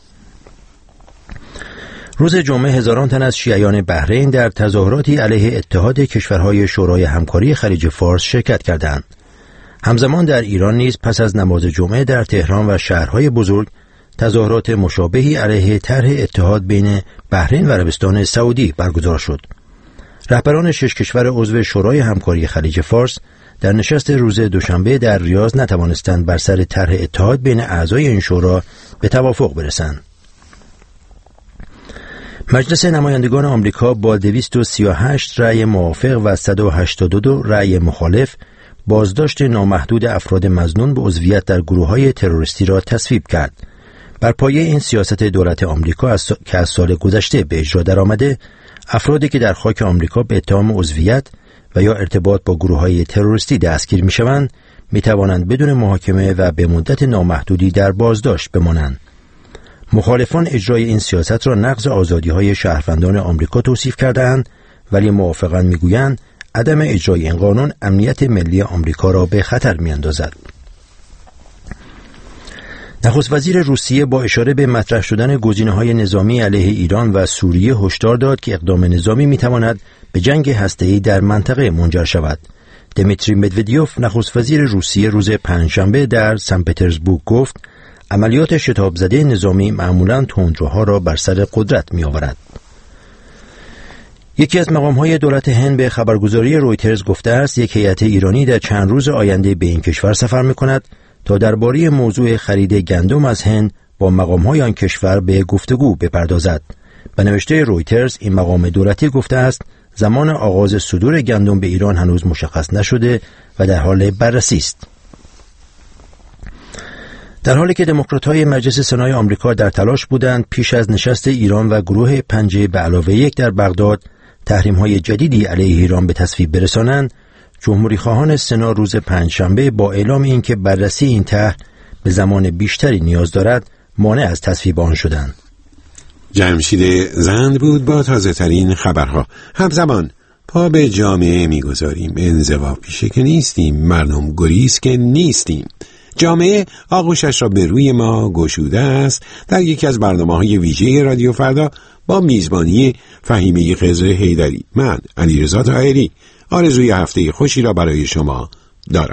روز جمعه هزاران تن از شیعیان بحرین در تظاهراتی علیه اتحاد کشورهای شورای همکاری خلیج فارس شرکت کردند. همزمان در ایران نیز پس از نماز جمعه در تهران و شهرهای بزرگ تظاهرات مشابهی علیه طرح اتحاد بین بحرین و عربستان سعودی برگزار شد. رهبران 6 کشور عضو شورای همکاری خلیج فارس در نشست روز دوشنبه در ریاض نتوانستند بر سر طرح اتحاد بین اعضای این شورا به توافق برسند. مجلس نمایندگان آمریکا با 238 رأی موافق و 182 رأی مخالف بازداشت نامحدود افراد مظنون به عضویت در گروه‌های تروریستی را تصویب کرد. بر پایه این سیاست دولت آمریکا که از سال گذشته به اجرا درآمده، افرادی که در خاک آمریکا به اتهام عضویت و یا ارتباط با گروه‌های تروریستی دستگیر می‌شوند، می‌توانند بدون محاکمه و به مدت نامحدودی در بازداشت بمانند. مخالفان اجرای این سیاست را نقض آزادی‌های شهروندان آمریکا توصیف کرده‌اند، ولی موافقان می‌گویند عدم اجرای این قانون امنیت ملی آمریکا را به خطر می‌اندازد. نخست وزیر روسیه با اشاره به مطرح شدن گزینه‌های نظامی علیه ایران و سوریه هشدار داد که اقدام نظامی می‌تواند به جنگ هسته‌ای در منطقه منجر شود. دمیتری مدودیوف نخست وزیر روسیه روز پنجشنبه در سن پترزبورگ گفت عملیات شتاب زده نظامی معمولاً تندروها را بر سر قدرت می‌آورد. یکی از مقام‌های دولت هند به خبرگزاری رویترز گفته است یک هیئت ایرانی در چند روز آینده به این کشور سفر می‌کند تا درباره موضوع خرید گندم از هند با مقام‌های آن کشور به گفتگو بپردازد. به نوشته رویترز این مقام دولتی گفته است زمان آغاز صدور گندم به ایران هنوز مشخص نشده و در حال بررسی است. در حالی که دموکرات‌های مجلس سنای آمریکا در تلاش بودند پیش از نشست ایران و گروه 5 به علاوه 1 در بغداد تحریم‌های جدیدی علیه ایران به تصویب برسانند، جمهوری‌خواهان سنا روز پنجشنبه با اعلام اینکه بررسی این طرح به زمان بیشتری نیاز دارد مانع از تصویب آن شدند. جمشید زند بود با تازه‌ترین خبرها. همزمان پا به جامعه می‌گذاریم. انزوا پیشه که نیستیم، مردم گریز که نیستیم. جامعه آغوشش را به روی ما گشوده است. در یکی از برنامه‌های ویژه رادیو فردا با میزبانی فهیمه خضر حیدری، من علیرضا طاهری آرزوی هفته خوشی را برای شما دارم.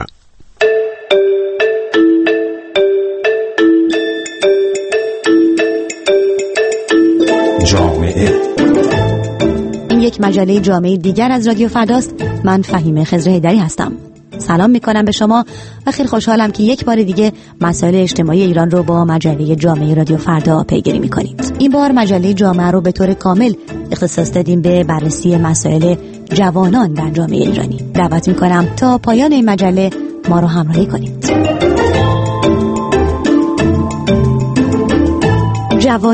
جامعه این یک مجله جامعه دیگر از رادیو فرداست. من فهیمه خضر حیدری هستم. سلام میکنم به شما و خیلی خوشحالم که یک بار دیگه مسائل اجتماعی ایران رو با مجله جامعه رادیو فردا پیگیری میکنید. این بار مجله جامعه رو به طور کامل اختصاص دادیم به بررسی مسائل جوانان در جامعه ایرانی. دعوت میکنم تا پایان این مجله ما رو همراهی کنید. جوانی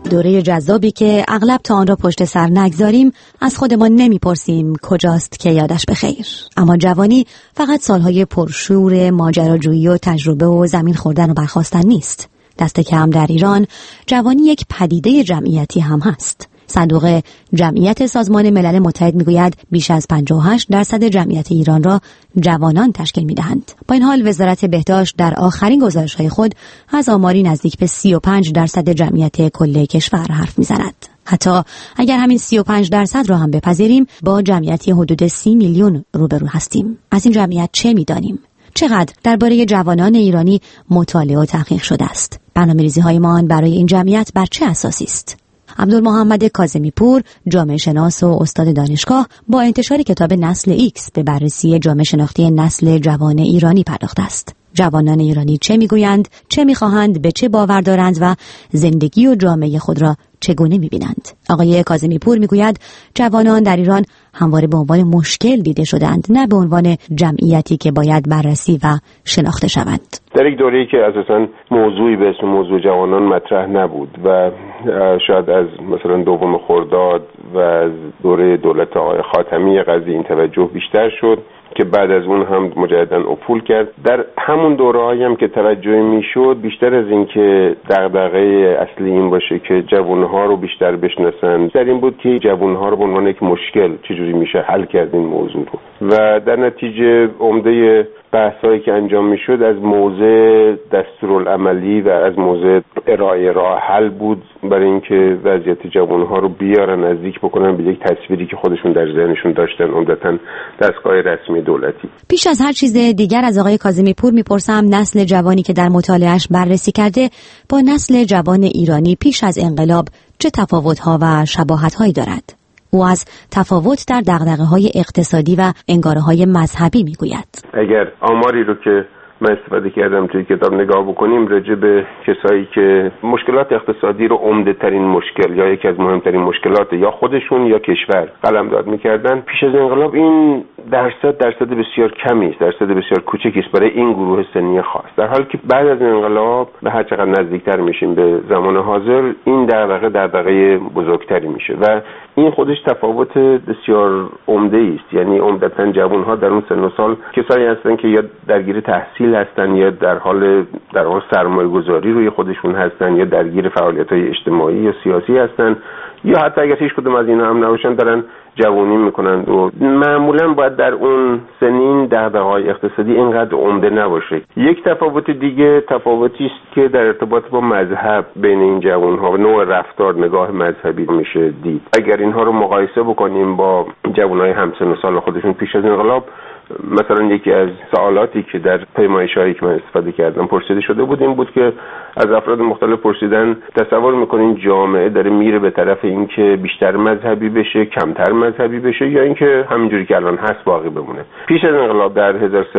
دوره جذابی که اغلب تا آن را پشت سر نگذاریم از خودمان نمیپرسیم کجاست که یادش بخیر. اما جوانی فقط سالهای پرشور ماجراجویی و تجربه و زمین خوردن و برخاستن نیست. دست کم در ایران جوانی یک پدیده جمعیتی هم هست. صندوق جمعیت سازمان ملل متحد میگوید بیش از 58% جمعیت ایران را جوانان تشکیل میدهند. با این حال وزارت بهداشت در آخرین گزارش‌های خود از آماری نزدیک به 35% جمعیت کل کشور حرف میزند. حتی اگر همین 35% را هم بپذیریم با جمعیتی حدود 30 میلیون روبرو هستیم. از این جمعیت چه میدانیم؟ چقدر درباره جوانان ایرانی مطالعه و تحقیق شده است؟ برنامه‌ریزی‌هایمان برای این جمعیت بر چه اساسی است؟ عبدالمحمد کاظمی پور، جامعه شناس و استاد دانشگاه، با انتشار کتاب نسل ایکس به بررسی جامعه شناختی نسل جوان ایرانی پرداخته است. جوانان ایرانی چه میگویند، چه میخواهند، به چه باور دارند و زندگی و جامعه خود را چگونه میبینند؟ آقای کاظمی پور میگوید جوانان در ایران همواره به عنوان مشکل دیده شدند، نه به عنوان جمعیتی که باید بررسی و شناخته شوند. در یک دوره‌ای که اساساً موضوعی به اسم موضوع جوانان مطرح نبود و شاید از مثلا دوم خرداد و از دوره دولت آقای خاتمی قضیه این توجه بیشتر شد که بعد از اون هم مجدداً افول کرد. در همون دوره‌ای هم که توجه میشد بیشتر از این که دغدغه اصلی این باشه که جوانها رو بیشتر بشناسن، در این بود که جوانها رو به عنوان یک مشکل چجوری میشه حل کرد این موضوع رو و در نتیجه عمده بحثایی که انجام میشد از موضع دستورالعملی و از موضع ارائه راه حل بود برای اینکه وضعیت جوانها رو بیارن نزدیک بکنن به یک تصویری که خودشون در ذهنشون داشتن، عمدتاً دستگاه رسمی دولتی. پیش از هر چیز دیگر از آقای کاظمی پور میپرسم نسل جوانی که در مطالعهش بررسی کرده با نسل جوان ایرانی پیش از انقلاب چه تفاوت‌ها و شباهت‌هایی دارد؟ او از تفاوت در دغدغه‌های اقتصادی و انگاره‌های مذهبی میگوید. اگر آماری رو که من استفاده کردم توی کتاب نگاه بکنیم راجع به کسایی که مشکلات اقتصادی رو عمده ترین مشکل یا یکی از مهمترین مشکلات یا خودشون یا کشور قلمداد میکردن، پیش از انقلاب این درصد بسیار کمی است، درصد بسیار کوچکی است برای این گروه سنی خاص، در حالی که بعد از انقلاب به هر چقدر نزدیکتر میشیم به زمان حاضر این دغدغه بزرگتری میشه و این خودش تفاوت بسیار عمده است. یعنی عمدتاً جوان‌ها در اون سن و سال کسایی هستن که یا درگیر تحصیل هستن یا در حال سرمایه‌گذاری روی خودشون هستن یا درگیر فعالیت‌های اجتماعی یا سیاسی هستن یا حتی اگر هیچ کدوم از اینا هم نباشن دارن جوانی میکنند و معمولا باید در اون سنین دغدغه‌های اقتصادی اینقدر عمده نباشه. یک تفاوت دیگه تفاوتی است که در ارتباط با مذهب بین این جوان‌ها و نوع رفتار نگاه مذهبی میشه دید. اگر اینها رو مقایسه بکنیم با جوانای همسن و سال خودشون پیش از انقلاب، مثلا یکی از سوالاتی که در پیمایش‌هایی که من استفاده کردم پرسیده شده بود این بود که از افراد مختلف پرسیدن تصور میکنین جامعه داره میره به طرف اینکه بیشتر مذهبی بشه، کمتر مذهبی بشه یا اینکه همینجوری که الان هست باقی بمونه. پیش از انقلاب در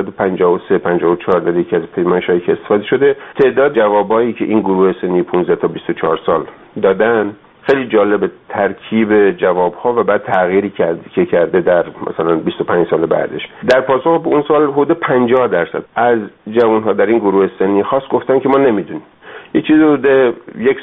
1353 54 در یکی از پیمایش‌هایی که استفاده شده تعداد جوابایی که این گروه سنی 15 تا 24 سال دادن خیلی جالب، ترکیب جواب‌ها و بعد تغییری که کرده در مثلا 25 سال بعدش. در پاسخ به اون سوال حدود 50% از جوان‌ها در این گروه سنی خاص گفتن که ما نمیدونیم. یه چیزی حدود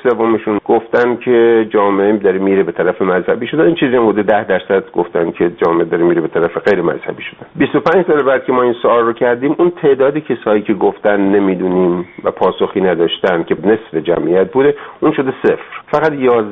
1/3 گفتن که جامعه داره میره به طرف مذهبی شدن، این چیزی حدود 10% گفتن که جامعه داره میره به طرف غیر مذهبی شدن. 25 سال بعد که ما این سوال رو کردیم اون تعداد کسایی که گفتن نمیدونیم و پاسخی نداشتن که نصف جمعیت بوده اون شده 0. فقط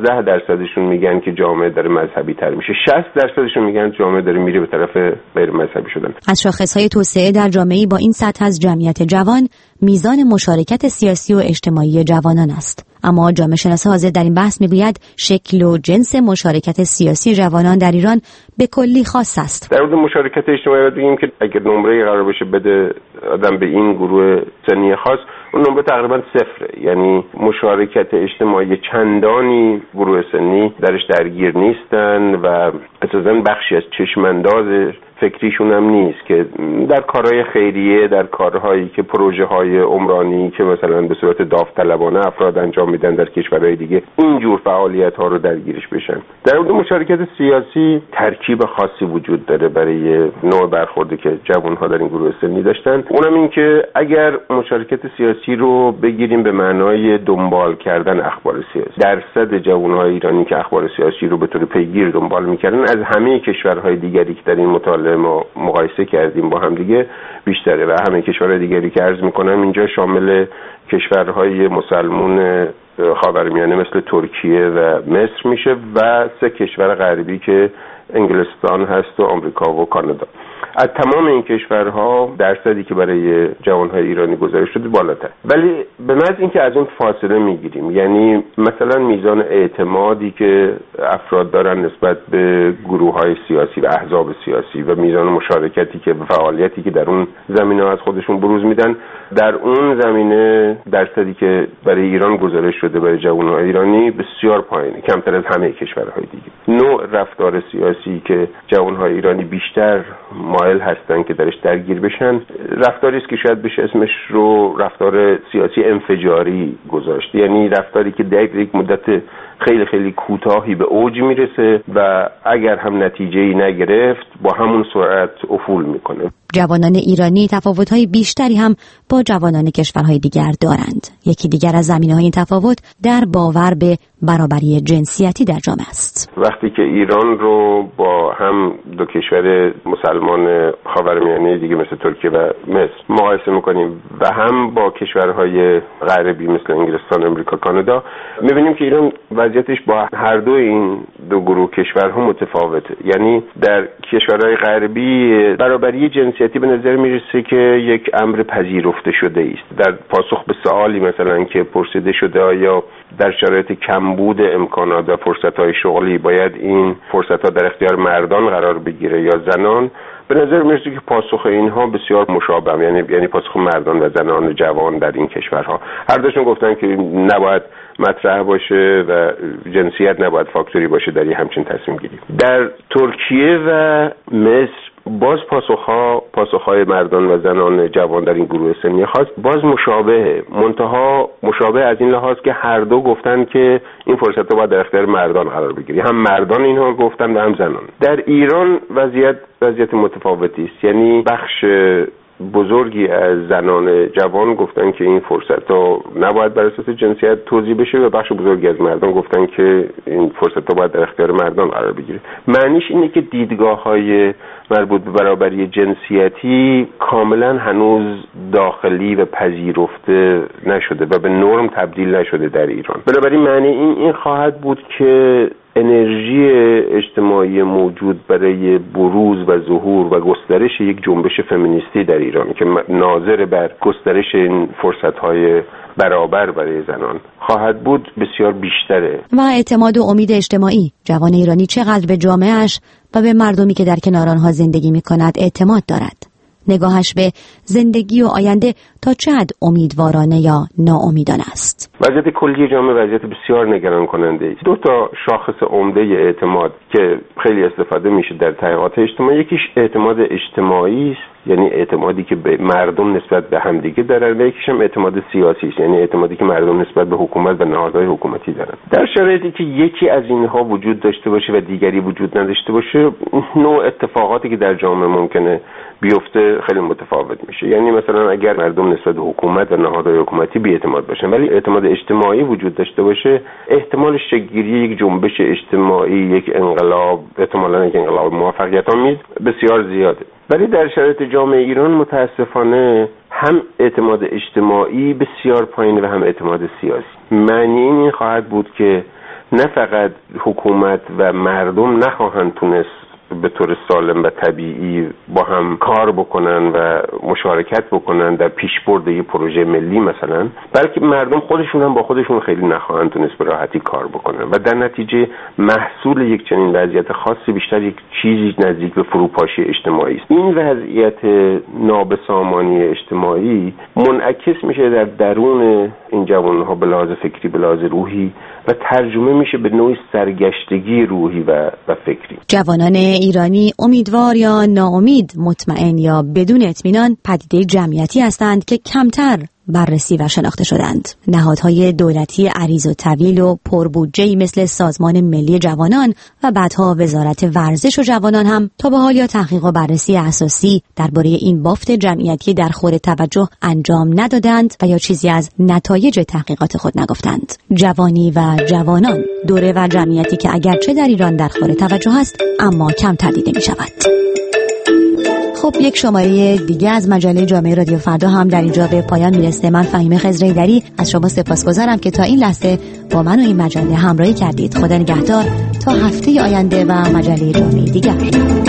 11% میگن که جامعه داره مذهبی تر میشه، 60% میگن جامعه داره میره به طرف غیر مذهبی شدن. از شاخصهای توسعه در جامعه با این سطح از جمعیت جوان میزان مشارکت سیاسی و اجتماعی جوانان است. اما جامعه شناس حاضر در این بحث میگوید شکل و جنس مشارکت سیاسی جوانان در ایران به کلی خاص است. در مورد مشارکت اجتماعی باید بگیم که اگر نمره قرار بشه بده آدم به این گروه سنی خاص اون نمره تقریبا 0. یعنی مشارکت اجتماعی چندانی گروه سنی درش درگیر نیستن و اساساً بخشی از چشمانداز فکریشون هم نیست که در کارهای خیریه، در کارهایی که پروژه های عمرانی که مثلا به صورت داوطلبانه افراد انجام میدن در کشورهای دیگه اینجور فعالیت ها رو درگیرش بشن. در مورد مشارکت سیاسی ترکیب خاصی وجود داره برای نوع برخوردی که جوان‌ها در این گروه سنی داشتن. اونم این که اگر مشارکت سیاسی رو بگیریم به معنای دنبال کردن اخبار سیاسی، درصد جوان‌های ایرانی که اخبار سیاسی رو به طور پیگیر دنبال می‌کردن از همه کشورهای دیگری که در این مطالعه ما مقایسه کردیم با هم دیگه بیشتره و همه کشورهای دیگری که عرض می‌کنم اینجا شامل کشورهای مسلمان خاورمیانه مثل ترکیه و مصر میشه و 3 کشور غربی که انگلستان هست و آمریکا و کانادا. از تمام این کشورها درصدی که برای جوانهای ایرانی گزارش شده بالاتر. ولی به محض اینکه از اون فاصله میگیریم، یعنی مثلا میزان اعتمادی که افراد دارن نسبت به گروه‌های سیاسی و احزاب سیاسی و میزان مشارکتی که فعالیتی که در اون زمینه از خودشون بروز میدن، در اون زمینه درصدی که برای ایران گزارش شده برای جوانهای ایرانی بسیار پایینه، کمتر از همه کشورهای دیگه. نوع رفتار سیاسی که جوانهای ایرانی بیشتر مایل هستن که درش درگیر بشن، رفتاری است که شاید بشه اسمش رو رفتار سیاسی انفجاری گذاشت، یعنی رفتاری که در یک مدت خیلی خیلی کوتاهی به اوج میرسه و اگر هم نتیجه‌ای نگرفت با همون سرعت افول میکنه. جوانان ایرانی تفاوت‌های بیشتری هم با جوانان کشورهای دیگر دارند. یکی دیگر از زمینه‌های این تفاوت در باور به برابری جنسیتی در جامعه است. وقتی که ایران رو با هم 2 کشور مسلمان خاورمیانه دیگه مثل ترکیه و مصر مقایسه می‌کنیم و هم با کشورهای غربی مثل انگلستان، آمریکا، کانادا، می‌بینیم که ایران وضعیتش با هر دو این 2 گروه کشورها متفاوته. یعنی در کشورهای غربی برابری جنسیتی به نظر میرسه که یک امر پذیرفته شده است. در پاسخ به سوالی مثلا که پرسیده شده آیا در شرایط کمبود امکانات و فرصت‌های شغلی باید این فرصت‌ها در اختیار مردان قرار بگیره یا زنان، به نظر میرسه که پاسخ اینها بسیار مشابه، یعنی پاسخ مردان و زنان جوان در این کشورها. هر دوشون گفتن که نباید مطرح باشه و جنسیت نباید فاکتوری باشه در یه همچین تصمیم گیری. در ترکیه و مصر باز پاسخهای مردان و زنان جوان در این گروه سنی خاص باز مشابهه، منتها مشابه از این لحاظ که هر دو گفتن که این فرصت رو باید در اختیار مردان قرار بگیری، هم مردان اینها گفتن و هم زنان. در ایران وضعیت متفاوتی است، یعنی بخش بزرگی از زنان جوان گفتن که این فرصت ها نباید بر اساس جنسیت توزیع بشه و بخش بزرگی از مردان گفتن که این فرصت ها باید در اختیار مردان قرار بگیره. معنیش اینه که دیدگاه های مربوط به برابری جنسیتی کاملا هنوز داخلی و پذیرفته نشده و به نرم تبدیل نشده در ایران. بنابراین معنی این خواهد بود که انرژی اجتماعی موجود برای بروز و ظهور و گسترش یک جنبش فمینیستی در ایران که ناظر بر گسترش این فرصت‌های برابر برای زنان خواهد بود بسیار بیشتره. و اعتماد و امید اجتماعی، جوان ایرانی چقدر به جامعهش و به مردمی که در کنار آنها زندگی می‌کند اعتماد دارد؟ نگاهش به زندگی و آینده تا چه حد امیدوارانه یا ناامیدانه است؟ وضعیت کلی جامعه وضعیت بسیار نگران کننده است. 2 تا شاخص عمده اعتماد که خیلی استفاده میشه در تحقیقات اجتماعی، یکیش اعتماد اجتماعی است، یعنی اعتمادی که به مردم نسبت به همدیگه دارن، و یکیش هم اعتماد سیاسی است، یعنی اعتمادی که مردم نسبت به حکومت و نهادهای حکومتی دارن. در شرایطی که یکی از اینها وجود داشته باشه و دیگری وجود نداشته باشه، نوع اتفاقاتی که در جامعه ممکنه بیفته خیلی متفاوت میشه. یعنی مثلا اگر مردم نسبت به حکومت و نهادهای حکومتی بی‌اعتماد باشن ولی اعتماد اجتماعی وجود داشته باشه، احتمال شکل‌گیری یک جنبش اجتماعی، یک انقلاب، احتمالاً یک انقلاب موفقیت‌آمیز بسیار زیاده. ولی در شرایط جامعه ایران متاسفانه هم اعتماد اجتماعی بسیار پایین و هم اعتماد سیاسی. معنی این خواهد بود که نه فقط حکومت و مردم نخواهند تونست به طور سالم و طبیعی با هم کار بکنن و مشارکت بکنن در پیشبرد یک پروژه ملی مثلا، بلکه مردم خودشون هم با خودشون خیلی نخواهند تونست به راحتی کار بکنن و در نتیجه محصول یک چنین وضعیت خاصی بیشتر یک چیزی نزدیک به فروپاشی اجتماعی است. این وضعیت نابسامانی اجتماعی منعکس میشه در درون این جوانها به لحاظ فکری، به لحاظ روحی و ترجمه میشه به نوعی سرگشتگی روحی و فکری. جوانان ایرانی امیدوار یا ناامید، مطمئن یا بدون اطمینان، پدیده جمعیتی هستند که کمتر بررسی و شناخته شدند. نهادهای دولتی عریض و طویل و پربودجه‌ای مثل سازمان ملی جوانان و بعدها وزارت ورزش و جوانان هم تا به حال یا تحقیق و بررسی اساسی درباره این بافت جمعیتی در خور توجه انجام ندادند و یا چیزی از نتایج تحقیقات خود نگفتند. جوانی و جوانان، دوره و جمعیتی که اگرچه در ایران در خور توجه است اما کمتر دیده می شود. خب یک شماره دیگه از مجله جامعه رادیو فردا هم در اینجا به پایان میرسه. من فهیمه خضره‌ایدری از شما سپاسگزارم که تا این لحظه با من و این مجله همراهی کردید. خدا نگهدار تا هفته آینده و مجله جامعه دیگر.